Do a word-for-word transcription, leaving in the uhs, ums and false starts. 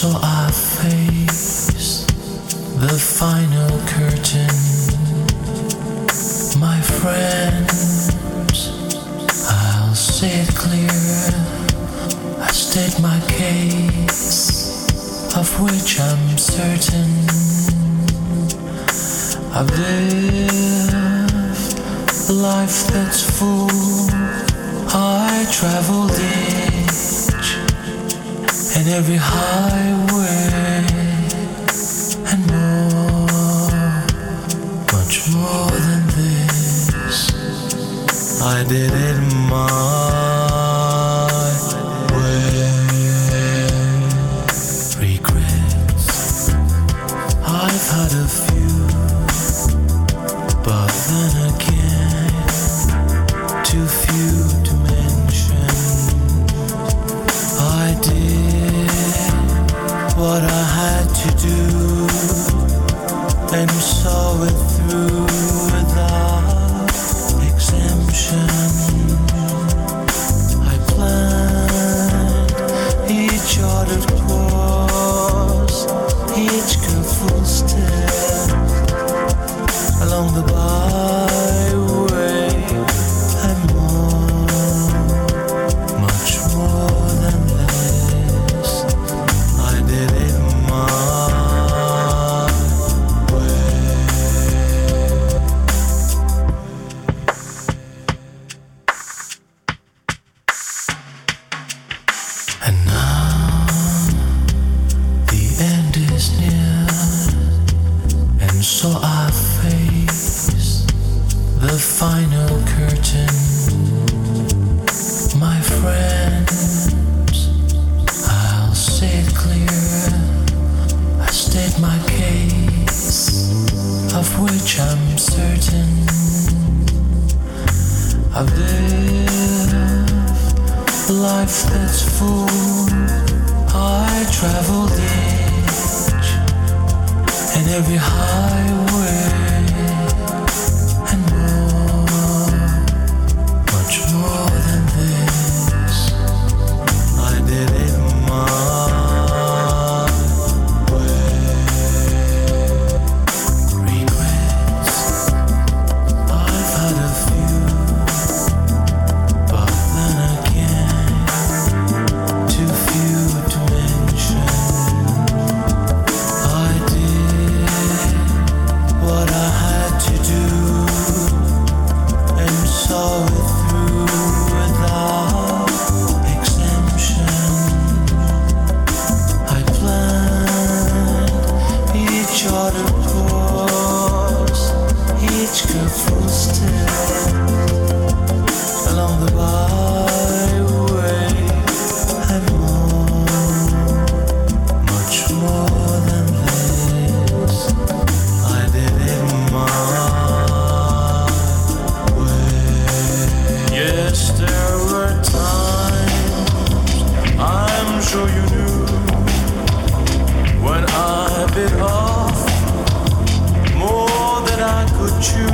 so I face the final curtain. My friends, I'll say it clear. I state my case, of which I'm certain. I've lived a life that's full. I traveled each and every highway and more, much more than this. I did it my way. Regrets, I've had a few, but then again, too few to mention. I did what I had to do and saw it through without exemption. I planned each ordered course, each careful step along the byway, and more, much more than this. I did it my way. And now the end is near, and so I face the final curtain. My friends, I'll say it clear. I state my case, of which I'm certain. I've lived a life that's full. I traveled each and every highway and more, much more than this. I did it my way. Regrets, I've had a few, but then again, too few to mention. I did what I had to do and saw it through without exemption. I planned each ordered course, each careful step along the byway, and more, much more than this. I did it my way. Yes, there were times, I'm sure you knew, when I bit off more than I could chew.